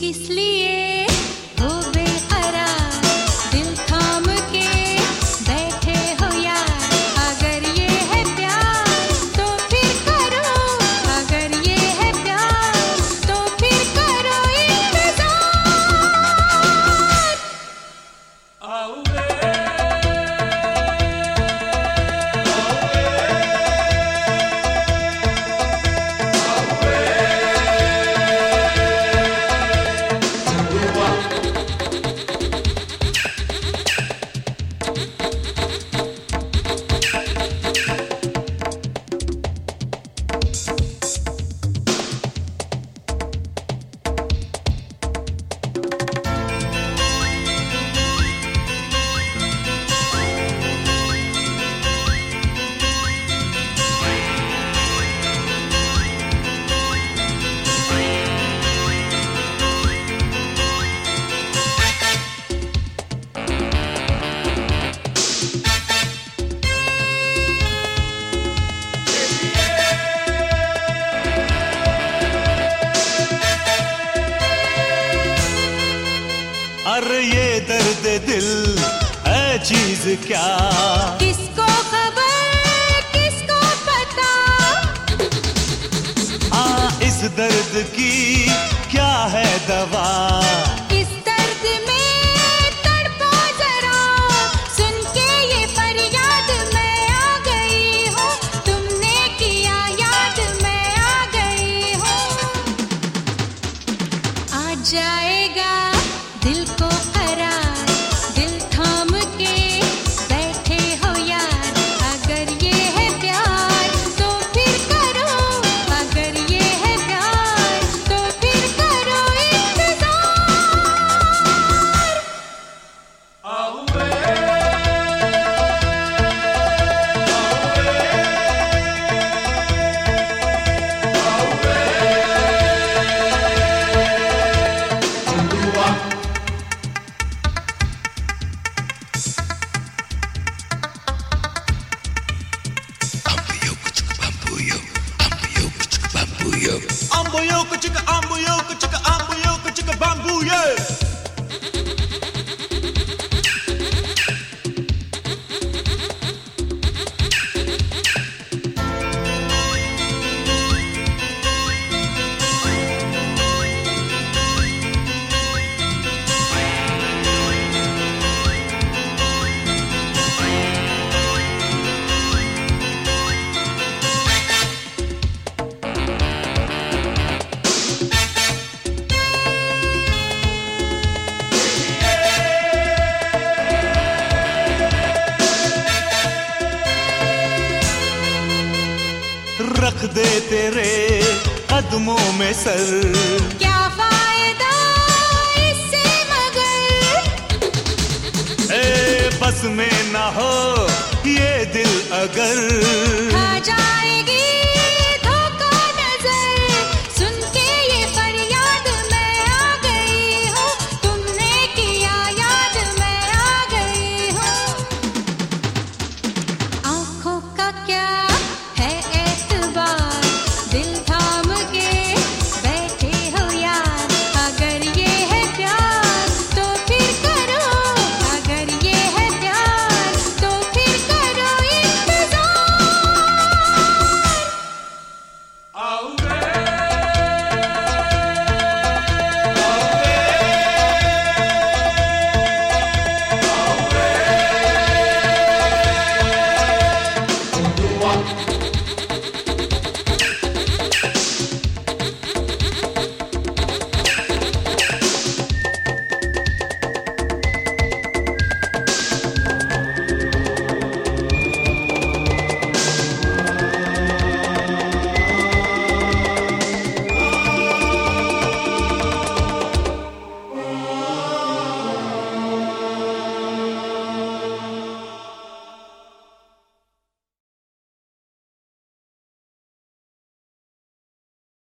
किस लिए हो बेकरार, दिल थाम के बैठे हो यार। अगर ये है प्यार तो फिर करो, अगर ये है प्यार तो फिर करो इंतजार। अरे ये दर्द दिल है चीज क्या, किसको खबर किसको पता। इस दर्द की क्या है दवा। इस दर्द में तड़पो जरा, सुन के ये फरियाद मैं आ गई हूँ। तुमने किया याद मैं आ गई हूँ। आ जाएगा दिल को करार, दिल थाम के बैठे हो यार। अगर ये है प्यार तो फिर करो, अगर ये है प्यार तो फिर करो इंतजार। Ambuyo kuchika ambuyo kuchika ambuyo kuchika bamboo yeah. रख दे तेरे कदमों में सर, क्या फायदा इससे मगर। बस में ना हो ये दिल अगर।